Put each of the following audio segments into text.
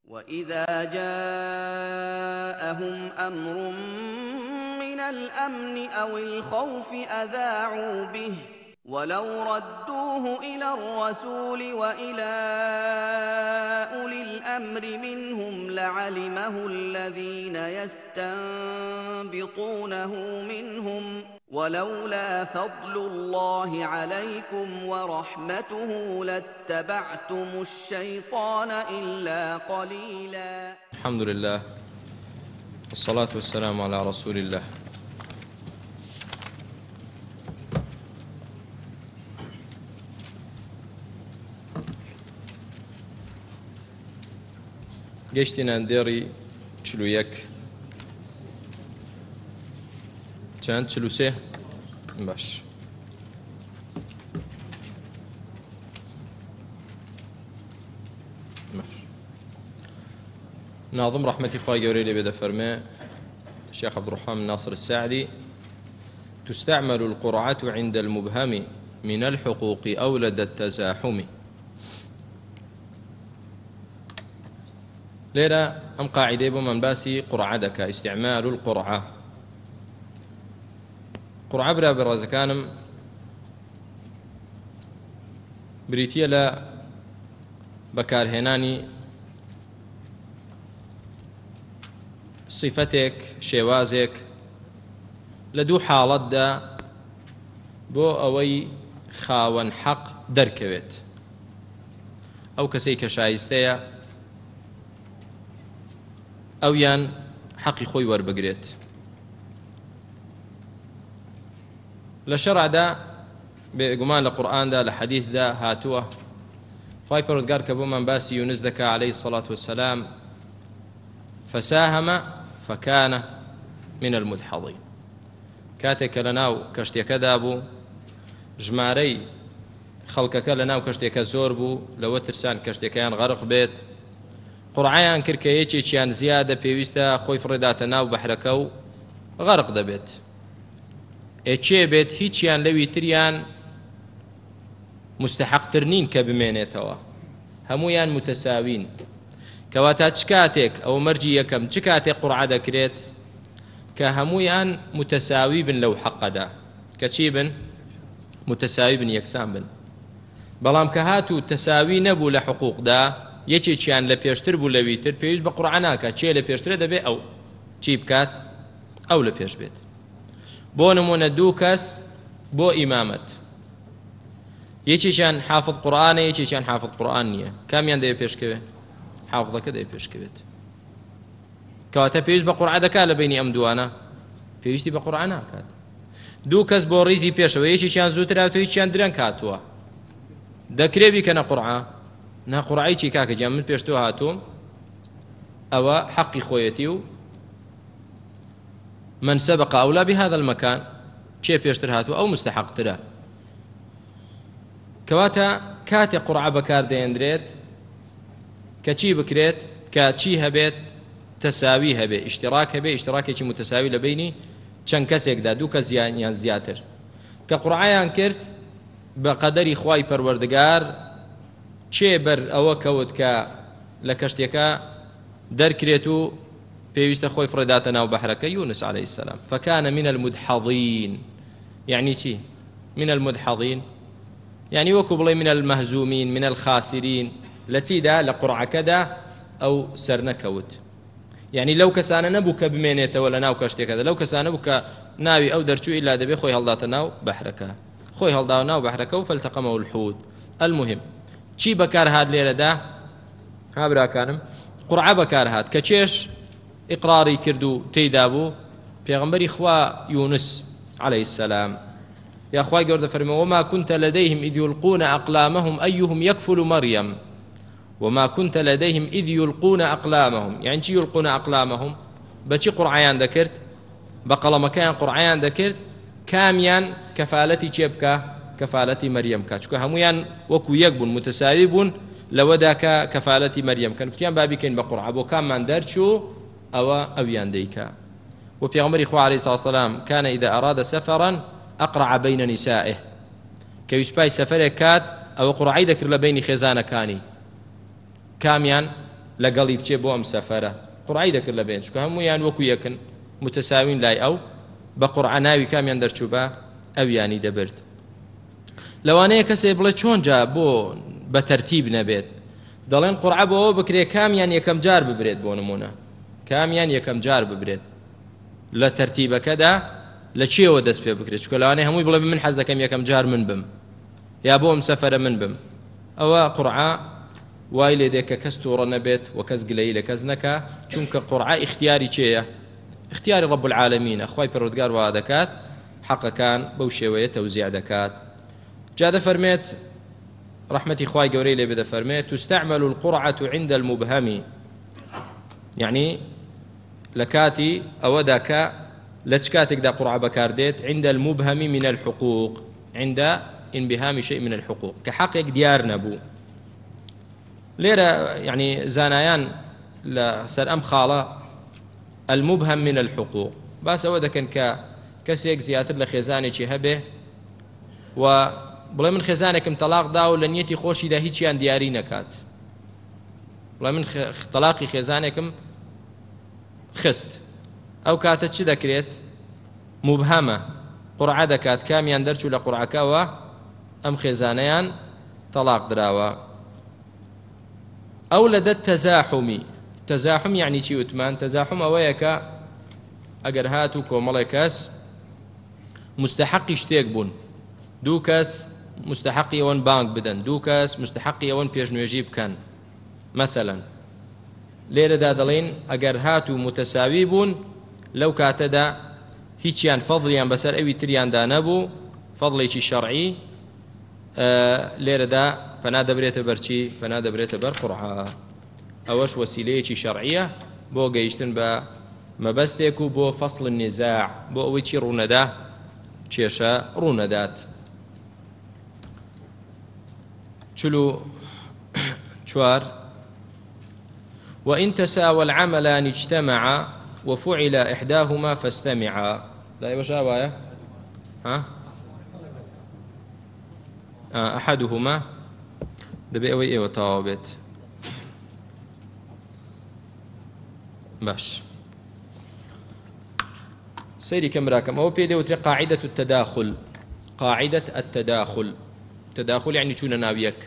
وإذا جاءهم أمر من الأمن أو الخوف أذاعوا به ولو ردوه إلى الرسول وإلى أولي الأمر منهم لعلمه الذين يستنبطونه منهم ولولا فضل الله عليكم ورحمته لاتبعتم الشيطان إلا قليلا. الحمد لله والصلاة والسلام على رسول الله. گەشتینان دێڕی 41 چەند 43 باش. ناظم رحمتي خواه قوري لي بدا فرمي الشيخ عبد الرحمن ناصر الساعدي: تستعمل القرعة عند المبهم من الحقوق أولد التزاحم. ليرة أم قاعدة بمن باسي قرعة دكا استعمال القرعة. قرعة برا برازكانم بريتيا لا بكار هناني صفتك شێوازێک لە دوو حاڵەتدا بۆ ئەوەی خاوەن حەق دەرکەوێت. ئەو کەسەی کە شایستەیە ئەویان حەقی خۆی وەربگرێت. لە شەرعدا بێگومان لە قورئاندا لە حەدیثدا هاتووە خوای پەروەردگار کە بۆمان باسی یونس دەکا عەلەیهی سەڵات وەسەلام: فساهم فكان من المدحضين. كاتێک لەناو کەشتێکەدا بوو ژمارەی خەڵکەکە لەناو کەشتێکە زۆر بوو لەوە ترسان کەشتێکەیان غەرق بێت. قورعەیان کرد کە یەکێکیان زیادە پێویستە خۆی فڕێداتە ناو بەحرەکە و غەرق دەبێت. ئێچێ بێت هیچیان لەوی تریان مستحقتر نین کە بمێنێتەوە، هەموویان متەساوین. کەواتە چ کاتێک ئەو مەرجی یەکەم چ کاتێک قورعە دەکرێت کە هەموویان متەساوی بن لەو حەقەدا، کە چی بن؟ متەساوی بن، یەکسان بن. بەڵام کە هاتوو تەساوی نەبوو لە حقوقدا، یەکێکیان لە پێشتر بوو لەوی تر، پێویست بە قورعە ناکات. چێ لە پێشترە دەبێت ئەو چی بکات؟ ئەو لە پێش بێت. بۆ نمونە دوو کەس بۆ ئیمامەت، یەکێکیان حافظ قورئانە یەکێکیان حافظ قورئان نییە، کامیان دەیە پێشکەوێت؟ حافظەکە دەیە پێشکەوێت. کەواتە پێویست بە قورعە دەکات لە بینی ئەم دوانە؟ پێویستی بە قورعە ناکات. دوو کەس بۆ ڕیزی پێشەوە، یەکێکیان زووتر هاتووە یەکێکیان درەنگ هاتووە، دەکرێ بیکەنە قورعە؟ نا، قورعەی چی کاکە گیان؟ من پێش تۆ هاتووم، ئەوە حەقی خۆیەتی و من سبق أولى بهذا المكان، چێ پێشتر هاتووە ئەو مستحقترە. کەواتە کاتێک قورعە بەکاردەهێنرێت کە چی بکرێت؟ کە چی هەبێت؟ تەساوی هەبێ، ئیشتراک هەبێ، ئیشتراکێکی متەساوی لە بینی چەند کەسێکدا، دوو کەس یان زیاتر. کە قورعەیان کرد بە قەدەری خوای پەروەردگار، چێ بەر ئەوە کەوت کە لە کەشتێکە دەرکرێت و پێویستە خۆی فڕێداتە ناو بەحرەکە؟ یونس عەلەیهی السەلام. فكان من المدحضين. يعني چی؟ من المدحضين يعني وەکو بڵێ من المهزومين، من الخاسرين. لە چیدا؟ لە قورعەکەدا ئەو سەر نەکەوت. يعني لەو کەسانە نەبوو کە بمێنێتەوە لە ناو کەشتێکەدا، لەو کەسانە بوو کە ناوی ئەو دەرچوو ئیلا دەبێ خۆی هەڵداتە ناو بەحرەکە، خۆی هەڵداوە ناو بەحرەکە و فەلتەقەمەهو الحوت. المهم چی بەکار هات لێرەدا؟ ها براکانم، قورعە بەکار هات کە چێش ئیقراری کرد و تێیدا بوو پێغەمبەری خوا یونس عەلەیهی السەلام. یا خوای گەورە دەفەرمێ: وما كنت لديهم إذ يلقون أقلامهم أيهم يكفل مريم وما كنت لديهم إذ يلقون أقلامهم. يعني چی يلقون أقلامهم؟ بچی قورعەیان دەکرد؟ بە قەڵەمەکەیان قورعەیان دەکرد، کامیان کەفالەتی چێ بکە؟ کەفالەتی مەریەم کات، چونکە هەمویان وەکو یەک بوون، متەساوی بوون لەوەدا کە کەفالەتی مەریەم کەن. کوتیان بابیکەین بە قورعە، بۆ کاممان دەرچوو ئەوە ئەویان دەیکا. وپێغەمبەری خوا عەلەیهی سەڵاتو وەسەلام كان إذا أراد سفرا أقرع بين نسائه. کە ویسپای سەفەرێک کات ئەوە قورعەی دەکرد لە بینی خێزانەکانی. کامیان؟ لەگەڵی بچێ بۆ ئەم سەفەرە قورعی دەکرد لە بێن چونکە هەموویان وەکو یەکن متەساوین لای ئەو بە قورعە ناوی کامیان دەرچوو بە ئەویانی دەبرد لەوانەیە کەسێ بڵێ چۆن جا بۆ بە تەرتیب نەبێت دەڵێن قورعە بۆ ئەوە بکرێ کامیان یەکەم جار ببرێت بۆ نمونە کامیان یەکەم جار ببرێت لە تەرتیبەکەدا لە چیەوە دەست پێ بکرێت چونکە لەوانەیە هەمووی بڵێ من حەز دەکەم یەکەم جار من بم یا بۆ ئەم سەفەرە من بم ئەوە قورعە وای لێ دێت کە کەس تووڕە نەبێت و کەس گلەیی لە کەس نەکا چونکە قورعە اختیاری چێیە اختیاری رب العالمینە خوای پەروەردگار وا دەکات حەقەکان بەو شێوەیە تەوزیع دەکات جا دەفەرمێت رحمەتی خوای گەورەی لێ بێ دەفەرمێت تستعمل القرعة عند المبهم يعني لكاتي أودا كا لتشكاتك دا قرعة بكارديت عند المبهم من الحقوق عند انبهام شيء من الحقوق كحقق ديار نبو ليرة يعني زانايان لسر أم خالة المبهم من الحقوق بس أودا كان كسيك زياتر لخيزاني چي هبه و بڵێ من خێزانێکم تەلاق دا و لە نیەتی خۆشیدا هیچیان دیاری نەکات بڵێ من تەلاقی خێزانێکم خست ئەو کاتە چی دەکرێت مبهەمە قورعە دەکات کامیان دەرچوو لە قورعەکەوە ئەم خێزانەیان تەلاق دراوە ئەو لەدە تەزاحمی تەزاحم یعنی چی وتمان تەزاحم ئەوەیە کە ئەگەر هات و کۆمەڵێک کەس مستحقی شتێک بوون دوو کەس مستحقی ئەوەن بانک بدەن دوو کەس مستحقی ئەوەن پێشنوێژی بکەن مثلا لێرەدا دەڵێن ئەگەر هات و متەساوی بوون لەو کاتەدا هیچیان فەضلیان بەسەر ئەوی تریاندا نەبوو فەضڵێکی شەرعی لێرەدا پەنا دەبرێتە بەرچی پەنا دەبرێتە بەر قورعە ئەوەش وەسیلەیەکی شەرعیە بۆ گەیشتن بە مەبەستێک و بۆ فەصل النزاع بۆ ئەوەی چی ڕوونەدا کێشە ڕوونەدات چلو چوار وإن تساوى العملان اجتمعا وفعل إحداهما فاستمعا لا يوجد أحدهما دبي أوي وتوابت باش سيري كم راكم أو بيدي وتري قاعدة التداخل قاعدة التداخل تداخل يعني شون ناويك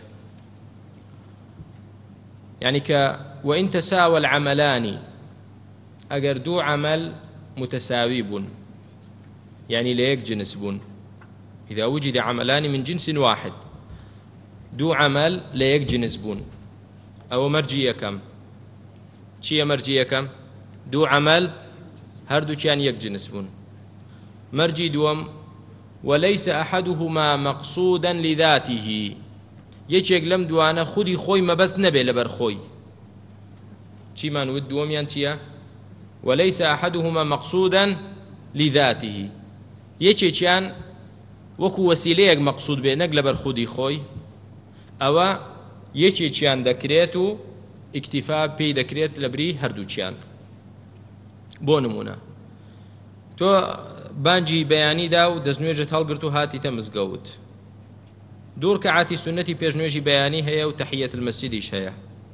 يعني وإن تساوى العملان أجر دو عمل متساوي بون يعني ليك جنس بون إذا وجد عملان من جنس واحد دو عمل ليك جنس بون أو مرجية كم شيء مرجية كم دو عمل هردو كان يك جنس بون مرجي دوم وليس أحدهما مقصودا لذاته يچێک لەم دوانە خودی خۆی مەبەست نەبێ لەبەر خۆی چیمان ود دووەمیان چییە وليس أحدهما مقصودا لذاته یەکێکیان وەکو وەسیلەیەک مەقصود بێ نەک لەبەر خودی خۆی ئەوە یەکێکیان دەکرێت و ئیکتیفا پێی دەکرێت لەبری هەردووچیان بۆ نمونە تۆ بانجی بەیانیدا و دەستنوێژت هەڵگرت و هاتیتە مزگەوت دوو ڕکەعاتی سونەتی پێشنوێژی بەیانی هەیە و تەحیەت المەسجیدیش هەیە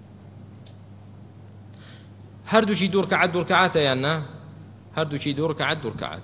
هەردووچی دوو ڕکەعات یان نا هەردووچی دوو ڕکەعات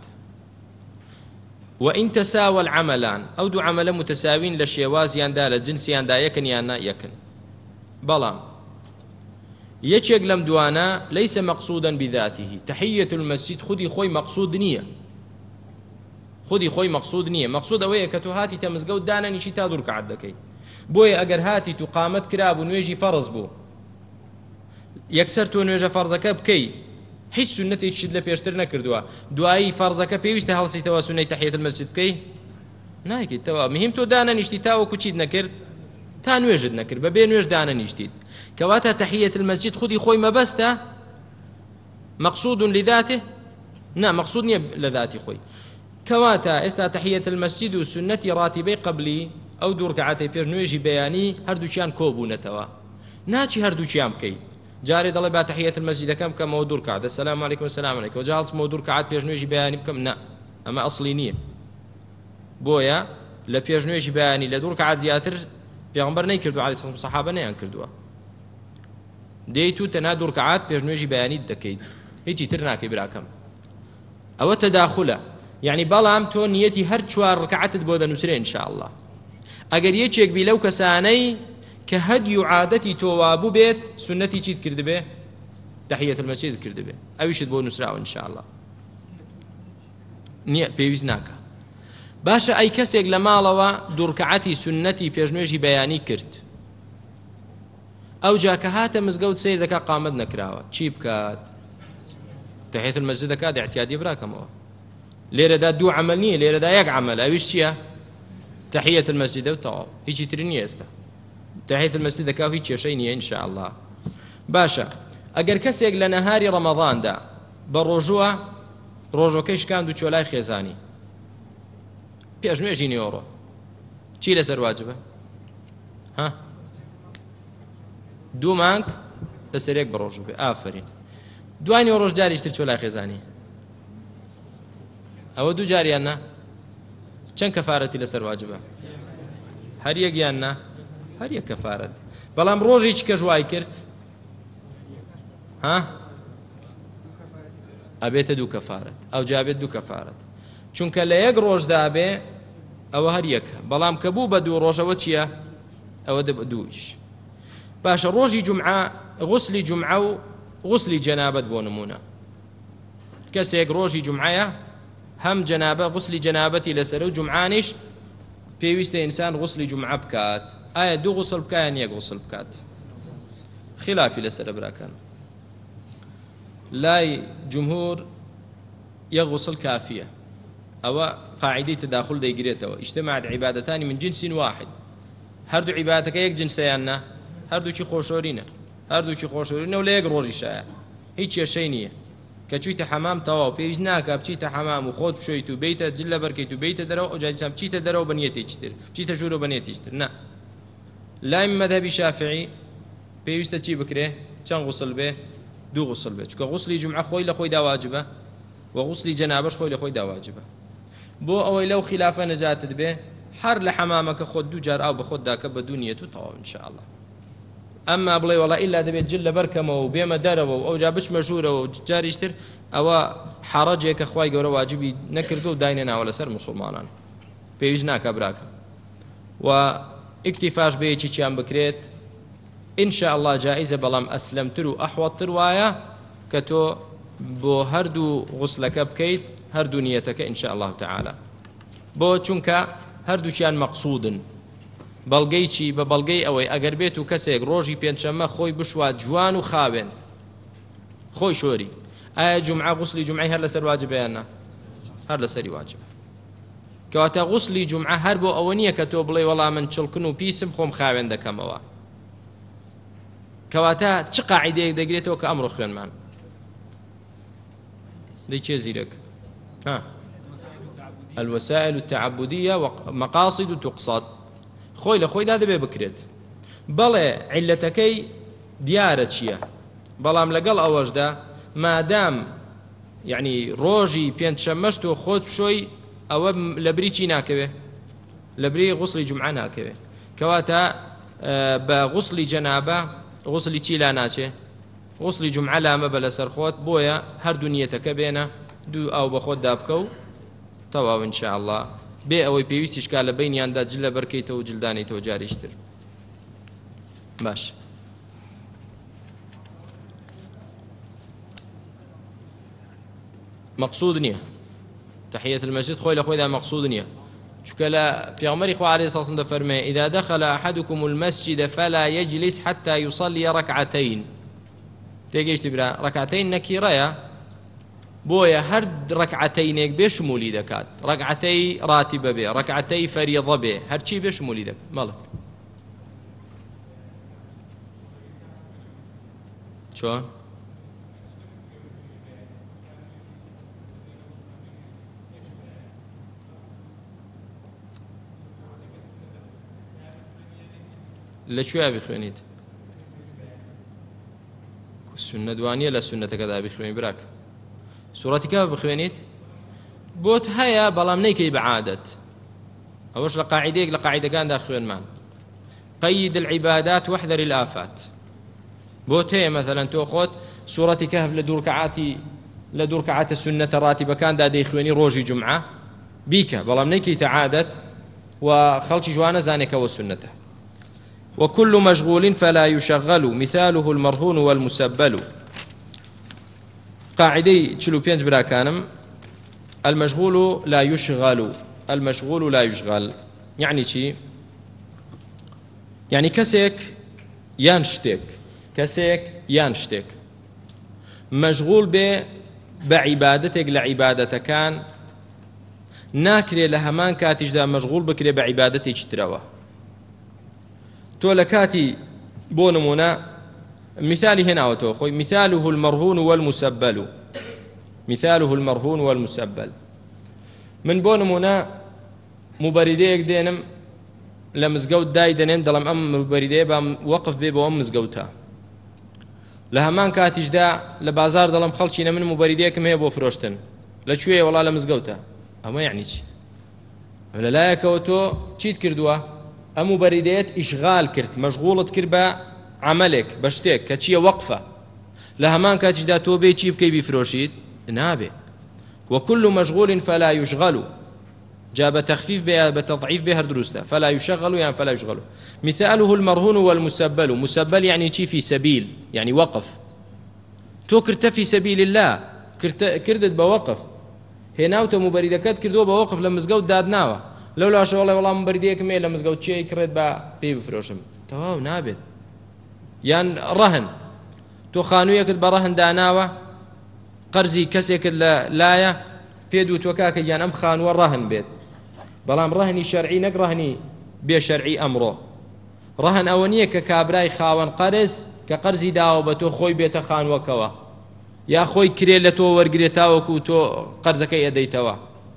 وإن تساوى العملان أو دو عمل متساوين لشيوازيان دا لجنسيان دا يكن يانا يكن بلام يچێک لەم دوانە ليس مقصودا بذاته تحية المسجد خودی خۆی مقصود نییە خودی خۆی مقصود نییە مقصود ئەوەیە کە تۆ هاتی تە مزگەوت دانەنیشی تا دوو ڕکەعات دەکەی بۆیە ئەگەر هاتی تو قامەت کرابوو نوێژی فەرز بوو یەکسەر تۆ نوێژە فەرزەکە بکەی هیچ سنەتێکیت لە پێشتر نەکردووە دوایی فەرزەکە پێویستە هەڵسیتەوە سونەی تەحیەت المەسجد بکەی ناکەیتەوە مهم تۆ دانەنیشتی تاوەکو چیت نەکرد تا نوێژت نەکرد بەبێ نوێژ دانەنیشتیت كواتا تحية المسجد خذي خوي ما بسته مقصود لذاته نا مقصود لذاتي خوي كواتا استا تحية المسجد والسنة راتبي قبلي أو دور كعاتي بير نويجي بياني هردوشيان كوبونتوا ناتشي هردوشيان بكي جاري ضل با تحية المسجد كم مودور كعاد السلام عليكم السلام عليكم وجالس مودور كعاد بير نويجي بياني بكم نا أما أصلي نية بويا لبير نويجي بياني لدور كعاد زياتر بيغمبر نيكردو عليه الصلاة والسلام صحابة نيان كردوا دەیت و تەنها دوو ڕکعات پێشنوێژی بەیانیت دەکەیت هیچی تر ناکەی براکەم ئەوە تەداخولە یعنی بەڵام تۆ نیەتی هەر چوار ڕکعاتت بۆ دەنووسرێ ئینشاءالله ئەگەر یەکێک بی لەو کەسانەی کە هەدی و عادەتی تۆ وابوو بێت سنەتی چیت کردبێ تحیەت المەسجد کردبێ ئەویشت بۆ نووسراوە ئینشاءالله نییە پێویست ناکە باشە ئەی کەسێک لە ماڵەوە دوو ڕکعاتی سنەتی پێشنوێژی بەیانی کرد ئەو جا کە هاتە مزگەوت سیر دەکا قامەت نەکراوە چی بکات تحیەت المەسجد دەکات احتیاطی براکەمەوە لێرەدا دوو عەمەل نییە لێرەدا یەک عەمەل ئەویش چییە تحیەت المەسجد و تەواو هیچی تر نییە ئێستا تحیەت المەسجد دەکا و هیچ کێشەی نییە ئینشاءالله باشە ئەگەر کەسێک لە نەهاری ڕەمەضاندا بە ڕۆژووە ڕۆژۆکەی شکاند و چۆلای خێزانی پێشنوێژی نیۆڕۆ چی لەسەر واجبە ها دوو مانگ لەسەر یەک بە ڕۆژوو بێ ئافرین دوای نیۆڕۆژ جاریشتر چۆلای خێزانی ئەوە دوو جاریان نا چەند کەفارەتی لەسەر واجبە هەر یەکیان نا هەر یەک کەفارەت بەڵام ڕۆژێکی کە ژوای کرد ها ئەبێتە دوو کەفارەت ئەو جابێت دوو کەفارەت چونکە لە یەک ڕۆژدا بێ ئەوە هەر یەکە بەڵام کە بوو بە دوو ڕۆژەوە چییە ئەوە دەبە دوویش باشە ڕۆژی جومعە غوسلی جومعە و غوسلی جەنابەت بۆ نمونە کەسێک ڕۆژی جومعەیە هەم جەنابە غوسلی جەنابەتی لەسەر و جومعانیش پێویستە ئینسان غوسلی جومعە بکات ئایا دوو غوسل بکات یان یەک غوسل بکات خلافی لەسەرە براکەن لای جمهور یەک غوسل کافیە ئەوە قاعدەی تداخل دەیگرێتەوە اجتماعت عیبادەتانی من جنس واحد هەردوو عیبادەتەکە یەک جنسەیان نا هەردووکی خۆشۆرینە هەردووکی خۆشۆرینە و لە یەک ڕۆژیشایە هیچ کێشەی نییە کە چوویتە حەمام تەواو پێویست ناکە بچیتە حەمام و خۆت بشۆیت و بیتە جل لە بەرکەیت و بیتە دەرەوە ئەو جادیسان بچیتە دەرەوە بە نیەتێکی تر بچیتە ژوورە بە نیەتێکی تر نا لای مەذهبی شافعی پێویستە چی بکرێ چەند غوسل بێ دوو غوسل بێت چونکە غوسلی جومعە خۆی لە خۆیدا واجبە و غوسلی جەنابەش خۆی لە خۆیدا واجبە بۆ ئەوەی لەو خلافە نەجاتت بێ هەر لە حەمامەکە خۆت دوو جار ئاو بە خۆت داکە بە دوو نیەت و تەواو ئینشاءالله ئەمما بڵێ وەڵا ئیلا دەبێت جل لە بەرکەمەوە و بێمە دەرەوە و ئەو جا بچمە ژوورەوە و جاریشتر ئەوە حەڕەجێکە خوای گەورە واجبی نەکردو و داینێ ناوە لەسەر مسلمانان پێویست ناکە براکە و ئیکتیفاش بەیەکی چیان بکرێت ئینشاءالله جائزە بەڵام ئەسلەمتر و ئەحوەتتر وایە کە تۆ بۆ هەردوو غوسلەکە بکەیت هەردوو نیەتەکە ئینشاءالله تعالی بۆ چونکە هەردووچیان مەقسوودن بەڵگەی چی بە بەڵگەی ئەوەی ئەگەر بێت و کەسێک ڕۆژی پێنجشەممە خۆی بشوات جوان و خاوێن خۆی شۆری ئایا جومعە غوسلی جومعەی هەر لەسەر واجبەیان نا هەر لەسەری واجبە کەواتە غوسلی جومعە هەر بۆ ئەوە نییە کە تۆ بڵێ وەڵا من چڵکن و پیسم خۆم خاوێن دەکەمەوە کەواتە چ قاعیدەیەک دەگرێتەوە کە ئەمڕۆ خوێنمان دەی چێ زیرەک الوسائل التعبدية ومقاصد تقصد خۆی لە خۆیدا دەبێ بکرێت بەڵێ عیلەتەکەی دیارە چییە بەڵام لەگەڵ ئەوەشدا مادام یعنی ڕۆژی پێنجشەممەش تۆ خۆت بشۆی ئەوە لە بری چی ناکەوێ لە بری غوسلی جومعە ناکەوێ کەواتە بە غوسلی جەنابە غوسلی چی لا ناچێ غوسلی جومعە لامە بە لەسەر خۆت بۆیە هەردوو نیەتەکە بێنە دوو ئاو بە خۆت دابکە و تەواو ئینشاءالله بێ ئەوەی پێویستی شکا لە بینیاندا جل لە بەرکەیتەوە و جلدانیتەوە جاریشتر باش مەقصود نییە تحیەت المەسجد خۆی لە خۆیدا مەقصود نییە چونکە لە پێغەمبەری خوا عەلەیهی سەڵام دەفەرمێ إذا دخل أحدكم المسجد فلا يجلس حتى يصلي ركعتين تێگەیشتی برا ڕەکعتەین نەکیڕەیە بۆیە هەر ڕەکعتەینێک بێ شمولی دەکات ڕەکعتەی ڕاتیبە بێ ڕەکعتەی فەریضە بێ هەرچی بێ شمولی دەکات مەڵێ چۆن لەکوێ بخوێنیت سنە دوانیە لە سنەتەکەدا بخوێنی براک سوڕەتی کە بخوێنیت بۆت هەیە بەڵام نەیکەی بەعادەت ئەوەش لە قاعیدەیەک لە قاعیدەکاندا خوێنمان قەید العیبادات واحذر الآفات بۆ تێ مەثەلەن تۆ خۆت سوورەتی کەهف لە دوو ڕەکعاتە سونەتە ڕاتیبەکاندا دەیخوێنی ڕۆژی جومعە بیکە، بەڵام نەیکەیتە عادەت و خەڵکی جوانە زانێکەوە سونەتە. وكل مشغول فلا يشغل مثاله المرهون والمسبل. قاعدة 45 براكانم المشغول لا يشغل، المشغول لا يشغل يعني شي؟ يعني كسك ينشتك، كسك ينشتك مشغول بعبادتك لعبادتك كان ناكري لهمان كاتجدا مشغول بكري بعبادتك تروا تو لكاتي بونمونا مثالي هنا وتوخوي مثاله المرهون والمسبل، مثاله المرهون والمسبل من بونمونا مبرديك دينم لمزقوت داي دنين دلم مبردي بام وقف بي بوم مزقوتها لهمان كاتجدا لبازار دلم خلشينا من مبرديكم هي بو فروشتن لشويه والله لمزقوتها اما يعني شي ولا لا يكوتو تشيت كردوا أمو بريديت إشغال كرت مشغولت كربا عملك بشتك كتشي وقفة لهمان كاتجدا توبي تشيب كي بفروشيت نابي. وكل مشغول فلا يشغل جاب تخفيف بها بتضعيف بها دروسته فلا يشغل يعني فلا يشغل. مثاله المرهون والمسبل، مسبل يعني تشي في سبيل يعني وقف تو كرت في سبيل الله كردت بوقف هنا وتو مبردكات كردو بوقف لما زقوت دادناوه لولا شغله والله مبرديك ميل لما زقوت شيء كرد با بي بفروشم تواو نابد يان رهن تو خانويك برهن داناوه قرزي كسيك لايه بيدو توكاك جان ام خان ورهن بيت بلام رهني شرعي نقرهني بشرعي امره رهن اونيه كابراي خاون قرز كقرزي داو بتو خوي بيت خان وكوا يا خوي كريلتو ورغريتاوكو تو قرزكي اديتوا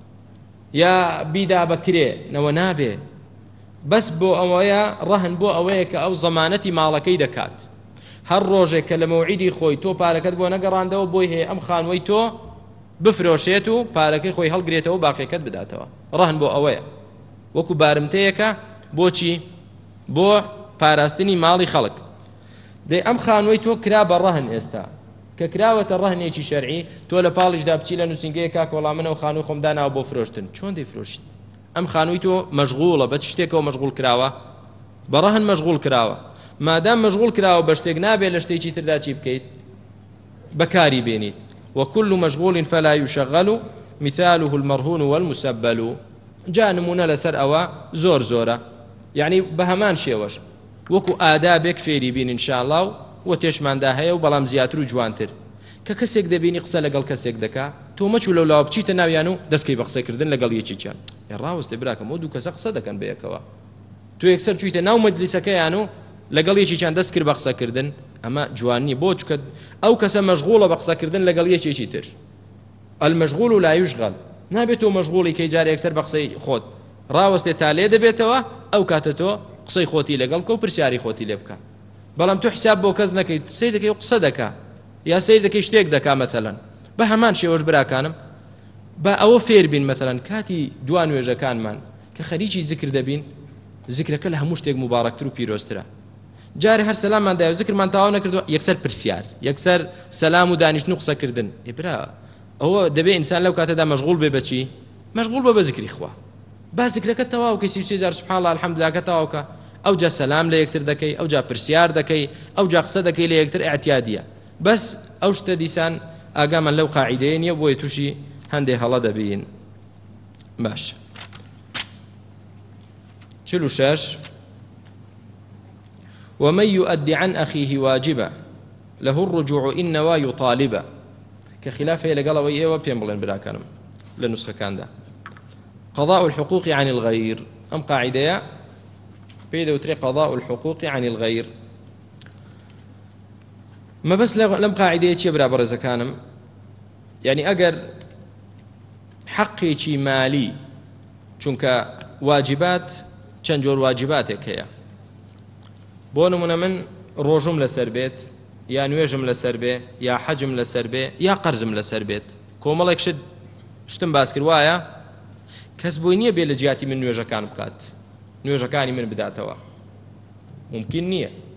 يا بيدا بكري نو نابي بس بو اويا رهن بو اويك او ضمانتي مالكي دكات هر روجك لموعدي خوي تو باركت بو نقراندو بو هي ام خانوي تو بفروشيتو باركي خوي هلغريتو باقي كد بداتوا رهن بو اويا وكو بارمتيكا بوچي بو باراستني مالي خلق دي ام خانوي تو كرا برهن استا ككراوة الرهن يجي شرعي تولا بالج دابتشي لانو سنجي كاك والله منو خانوي خم دانا وبو فروشتن شلون دي فروشت ام خانويتو مشغوله بتشتكو مشغول كراوه برهن مشغول كراوه ما دام مشغول كراوه بشتك نابي لشتيجي تردا تشي بكيت بكاري بينيت. وكل مشغول فلا يشغل مثاله المرهون والمسبل. جاء نمونه لسر اوا زور زوره يعني بهمان شيوش وكو آدابك فيري بين ان شاء الله وتشمان دا هەیە و بەڵام زیاتر و جوانتر کە کەسێک دەبینی قسە لەگەڵ کەسێک دەکا تۆ مەچوو لەولاوە بچیتە ناویان و دەستکەی بە قسەکردن لەگەڵ یەکێکیان ڕاوەستێ براکەم و دوو کەسە قسە دەکەن بە یەکەوە تۆ یەکسەر چوویتە ناو مەجلیسەکەیان و لەگەڵ یەکێکیان دەست کرد بە قسەکردن ئەمە جوان نییە بۆ چکە ئەو کەسە مەشغوڵە بە قسەکردن لەگەڵ یەکێکی تر. المەشغوڵ لا یوشغەل نابێت تۆ مەشغوڵی کەی جارە یەکسەر بە قسەی خۆت ڕاوەستێ تا لێ دەبێتەوە ئەو کاتە تۆ قسەی خۆتی لەگەڵ کە و پرسیاری خۆتی لێ بکە بەڵام تو حساب بۆ کەس نەکەیت سەیر دەکەی و قسە دەکا یا سەیر دەکەی شتێک دەکا مەثەلەن بە هەمان شێوەش براکانم بە ئەوە فێر بین مەثەلەن کاتی دوان نوێژەکانمان کە خەریکی زیکر دەبین زیکرەکە لە هەموو شتێک مبارەکتر و پیرۆسترە جارێ هەر سەلاممان دایە زیکرمان تەواو نەکردووە یەکسەر پرسیار یەکسەر سەلام و دانیشتن و قسەکردن ئێبرا ئەوە دەبێ ئینسان لەو کاتەدا مەشغوڵ بێ بەچی مەشغوڵ بە زیکری خوا با زیکرەکە تەواو کەی 300,000 سبحان الله الحەمدولله کە تەواوکە ئەو جا سەلام لە یەکتر دەکەی ئەو جا پرسیار دەکەی ئەو جا قسە دەکەی لە یەکتر ئاعتیادیە بەس ئەو شتە دیسان ئاگامان لەو قاعیدەیە نییە بۆیە تووشی هەندێک هەڵە دەبین. باش 46 ومن يؤدي عن أخيه واجبا له الرجوع إن نوى يطالبا كخلاف هي لقالوا إيوه بيمبلين بلا كلام لنسخة كان ده قضاء الحقوق عن الغير أم قاعدة بيدو تري قضاء الحقوق عن الغير ما بس لم قاعدة يبرا برز كانم يعني أجر حقي شي مالي چونك واجبات چنجور واجباتك هي بونمنا من روجم لسر بيت يا نويجم لسر بيت يا حجم لسر بيت يا قرزم لسر بيت كوملك شتم باسكر وايا كسبوينيه بيلجياتي من نويجا كان بكات نوێژەکانی من بداتەوە ممکن نییە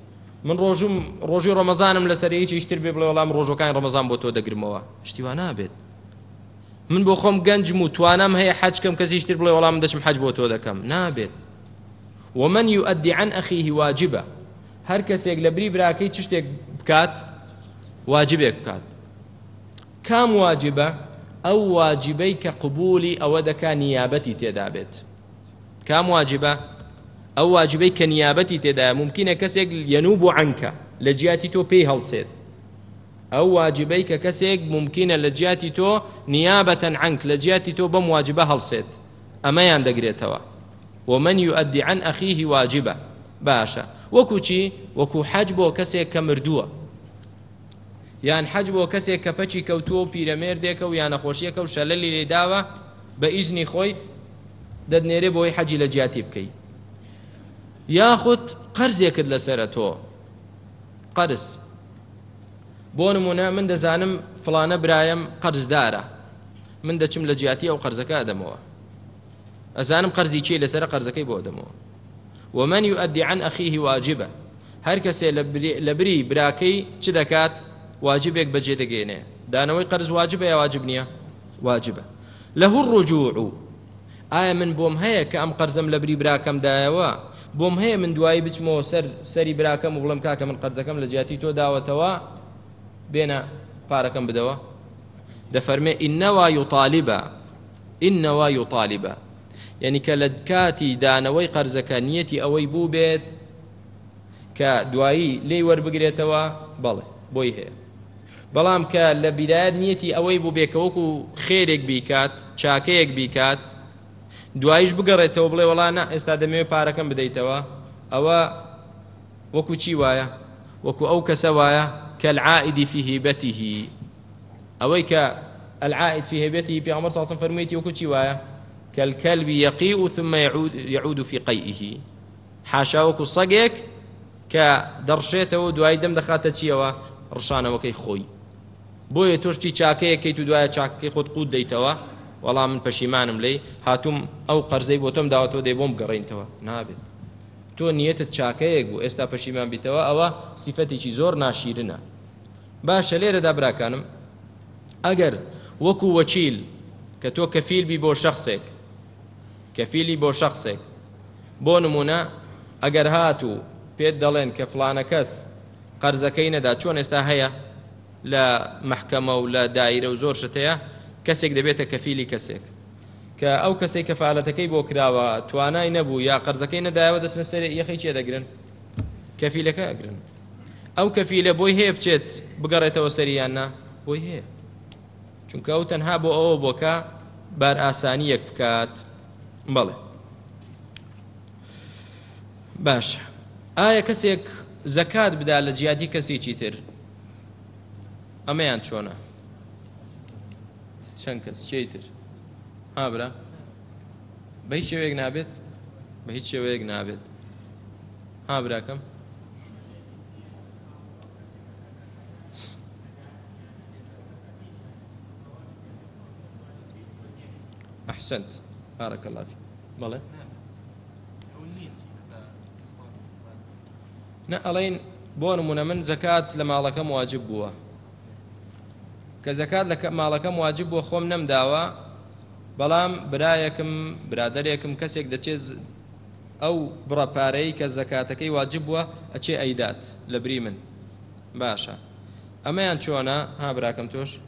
من ڕۆژی ڕەمەزانم لەسەرەیەکی شتر بێ بڵێ وەڵام ڕۆژەکان ڕەمەزان بۆ تۆ دەگرمەوە شتیوا نابێت من بۆ خۆم گەنجم و توانام هەیە حەجکەم کەسی شتر بڵێ وەڵام دەچم حەج بۆ تۆ دەکەم نابێت ومن يؤدي عن أخيه واجبه هەر کەسێک لە بری براکەی چ شتێک بکات واجبێک بکات کام واجبە ئەو واجبەی کە قبولی ئەوە دەکا نیابەتی تێدا بێت کام واجبە ئەو واجبەی کە نیابەتی تێدایە ممکنە کەسێک ينوب عنکە لە جیاتی تۆ پێی هەڵسێت ئەو واجبەی کە کەسێک ممکنە لە جیاتی تۆ نیابەتەن عنک لە جیاتی تۆ بەم واجبە هەڵسێت ئەمەیان دەگرێتەوە ومن يؤدي عن أخيه واجبه باشە وەکو چی وەکو حەج بۆ کەسێک کە مردووە یان حەج بۆ کەسێک کە پەچی کەوتووە و پیرەمێردێکە و یان نەخۆشیەکە و شەلەلی لێداوە بە ئیزنی خۆی دەدنێرێ بۆی حەجی لە جیاتی بکەی یاخود قەرزێکت لەسەرە تۆ قەرز بۆ نمونە من دەزانم فڵانە برایەم قەرزدارە من دەچم لە جیاتی ئەو قەرزەکە ئەدەمەوە ئەزانم قەرزی چی لەسەرە قەرزەکەی بۆ ئەدەمەوە ومن يؤدي عن أخيه واجبه هەر کەسێ لە بری براکەی چ دەکات واجبێک بەجێ دەگەێنێ دانەوەی قەرز واجبە یا واجب نییە واجبە له الرجوع ئایا من بۆم هەیە کە ئەم قەرزەم لە بری براکەمدایەوە بۆم هەیە من دوایی بچمەوە سەری براکەم و بڵم کاکە من قەرزەکەم لە جیاتی تۆ داوەتەوە بێنە پارەکەم بدەوە دەفەرمێ ئینەوا یوطالبە یعنی کە لە کاتی دانەوەی قەرزەکە نیەتی ئەوەی بوو بێت کە دوایی لێی وەربگرێتەوە بەڵێ بۆی هەیە بەڵام کە لە بیدایەت نیەتی ئەوەی بوو بێ کە وەکو خێرێک بیکات چاکەیەک بیکات دواییش بگەڕێتەوە بڵێ وەڵا ئێستا دەمەوێت پارەکەم بدەیتەوە ئەوە وەکو چی وایە وەکو ئەو کەسە وایە کە العائد في هیبەته ئەوەی کە العائد في هیبەته پێغەمبەر صلی الله علیه و سلم فەرموویەتی وەکو چی وایە كالكلب يقيء ثم يعود في قيئه حاشا وەکو سەگێک کە دەڕشێتەوە دوای دەم دەخاتە چیەوە ڕشانەوەکەی خۆی بۆیە تۆشتی چاکەیەکەیت و دوایە چاکەکەی خۆت قوت دەیتەوە وەڵام من پەشیمانم لێی هاتووم ئەو قەرزەی بۆ تۆم داوەتەوە دەی بۆم بگەڕێنتەوە نابێت تۆ نیەتت چاکەیەک بوو ئێستا پەشیمان بیتەوە ئەوە سیفەتێکی زۆر ناشیرنە باشە لێرەدا براکانم ئەگەر وەکو وەکیل کە تۆ کەفیل بی بۆ شەخصێک کەفیلی بۆ شەخصێک بۆ نمونە ئەگەر هاتوو پێت دەڵێن کە فڵانە کەس قەرزەکەی نەدا چۆن ئێستا هەیە لە مەحکەمە و لە دایرە و زۆر شتەیە کەسێک دەبێتە کەفیلی کەسێک کە ئەو کەسێک کەفالەتەکەی بۆ کراوە توانای نەبوو یا قەرزەکەی نەدایەوە دەچنە سەر یەخەی چێ دەگرن کەفیلەکە ئەگرن ئەو کەفیلە بۆی هەیە بچێت بگەڕێتەوە سەریان نا بۆی هەیە چونکە ئەو تەنها بۆ ئەوە بۆکە بار ئاسانیەک بکات بەڵێ باش ئایا کەسێک زەکات بدا لە جیاتی کەسێکی تر ئەمەیان چۆنە چەند کەس چی تر ها برا بە هیچ شێوەیەک نابێت بە هیچ شێوەیەک نابێت ها براکەم أحسنت بارك الله فيك بلى نألين بون من زكاة لمالكم واجب بوا كزكاة لمالكم واجب بوا خوم نم داوا بلام برايكم برادريكم كسيك دتشيز أو برا باري كزكاتكي واجب بوا أشي أيدات لبريمن باشا أما ينشونا ها براكم توش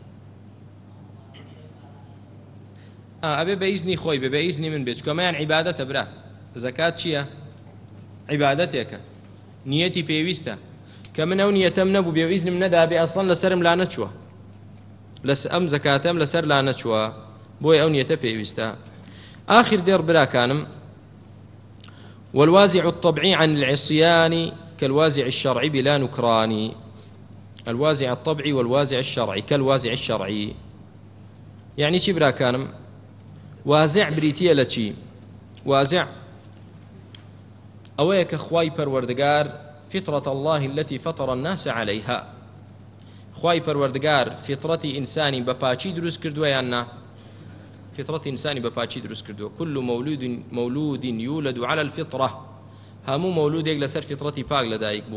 ئەبێ بە ئیزنی خۆی بێ بە ئیزنی من بێت چکەمەیان عیبادەتە برا زەکات چییە؟ عیبادەتێکە نیەتی پێویستە کە من ئەو نیەتەم نەبوو بێ و ئیزنم نەدا بێ ئەسڵەن لەسەرم لا نەچووە ئەم زەکاتەم لەسەر لا نەچووە بۆی ئەو نیەتە پێویستە آخر دێر براکانم والوازع الطبعي عن العصيان كالوازع الشرعي بلا نكران الوازع الطبعي والوازع الشرعي كالوازع الشرعي يعني چی براکانم وازع بریتیە لە چی وازع ئەوەیە کە خوای پەروەردگار فطرة الله التي فطر الناس عليها خوای پەروەردگار فطرەتی ئینسانی بە پاچی دروست کردووە یان نا فطرەتی ئینسانی بە پاچی دروست کردووە كل مولود يولد على الفطرة هەموو مولودێک لەسەر فطرەتی پاک لەدایک بووە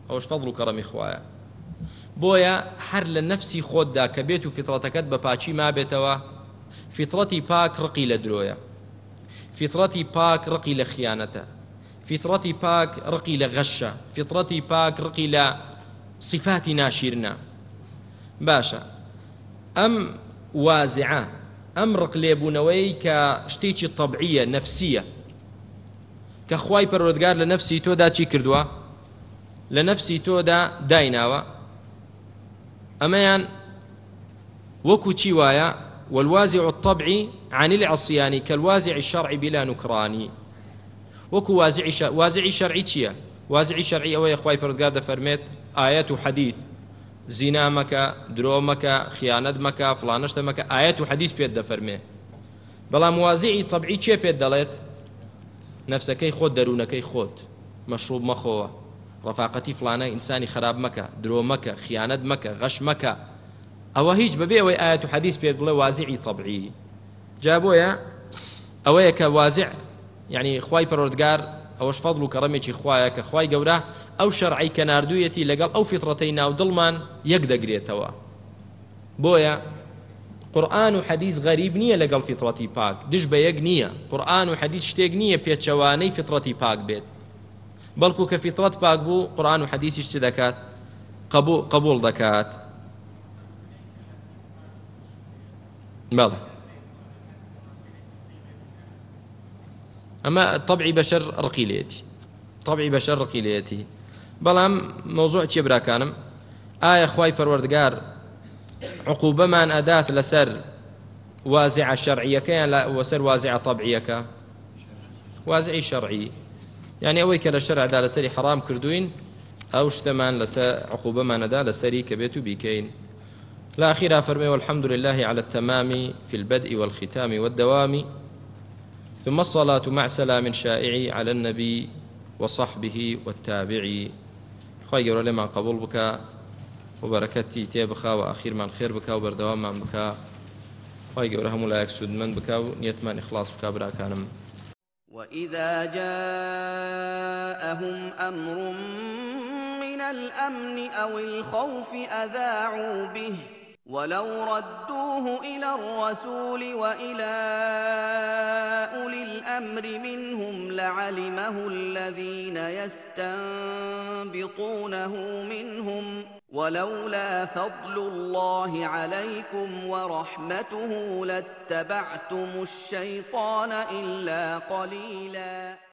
ئەوش فەضڵ و کەڕەمی خوایە. بۆیە هەر لە نەفسی خۆتدا کە بێت و فیتڕەتەکەت بە پاچی مابێتەوە، فیتڕەتی پاک ڕقی لە درۆیە، فیتڕەتی پاک ڕقی لە خیانەتە، فیتڕەتی پاک ڕقی لە غەشە، فیتڕەتی پاک ڕقی لە صفاتی ناشیرنە. باشە، ئەم وازعە، ئەم ڕق لێبوونەوەی کە شتێکی تەبعیە نەفسیە کە خوای پەروەردگار لە نەفسی تۆدا چی کردووە؟ لە نەفسی تۆدا دایناوە. ئەمەیان وەکو چی وایە؟ والوازع الطبعي عن العصيان كالوازع الشرعي بلا نكران. وەکو وازعی شەرعی چییە؟ وازعی شەرعی ئەوەیە خوای پەروەردگار دەفەرمێت ئایەت و حەدیث، زینا مەکە، درۆ مەکە، خیانەت مەکە، فڵانەشتە مەکە، ئایەت و حەدیث پێت دەفەرمێ. بەڵام وازعی طبعی چێ پێت دەڵێت؟ نەفسەکەی خۆت، دەروونەکەی خۆت، مەشروب مەخۆوە، ڕەفاقەتی فڵانە ئینسانی خراپ مەکە، درۆ مەکە، خیانەت مەکە، غەش مەکە. ئەوە هیچ بەبێ ئەوەی ئایەت و حەدیث پێت بڵێ وازعی طبعی. جا بۆیە ئەوەیە کە وازع یعنی خوای پەروەردگار ئەوەش فەضڵ و کەڕەمێکی خوایە کە خوای گەورە ئەو شەرعی کە ناردوویەتی لەگەڵ ئەو فیتڕەتەی ناو دڵمان یەک دەگرێتەوە. بۆیە قورئان و حەدیث غەریب نییە لەگەڵ فیتڕەتی پاک، دش بە یەک نییە. قورئان و حەدیث شتێک نییە پێچەوانەی فیتڕەتی پاک بێت، بەڵکو کە فیتڕەت پاک بوو قورئان و حەدیثیش چ دەکات؟ قبول دەکات. بەڵێ ئەمە طبعی بەشەر ڕقی لێتی، طبعی بەشەر ڕقی لێتی. بەڵام مۆزوع چیە براکانم؟ ئایا خوای پەروەردگار عقوبەمان ئەدات لەسەر وازعە شەرعیەکە یان لەسەر وازعە طبعیەکە؟ وازعی شەرعی، یعنی ئەوەی کە لە شەرعدا لەسەری حرام کردوین ئەو شتەمان لەسەر عقوبەمان ئەدا لەسەری کە بێت و بیکەین. لآخر فرمي والحمد لله على التمام في البدء والختام والدوام، ثم الصلاة مع سلام شائع على النبي وصحبه والتابعي. خواهي قولوا لما قبول بك وبركتي تيبخا وأخير من خير بك وبردوام من بك. خواهي قولوا هم لا يكسد من بك ونيت من إخلاص بك براكانم. وإذا جاءهم أمر من الأمن أو الخوف أذاعوا به ولو ردوه إلى الرسول وإلى أولي الأمر منهم لعلمه الذين يستنبطونه منهم ولولا فضل الله عليكم ورحمته لاتبعتم الشيطان إلا قليلا.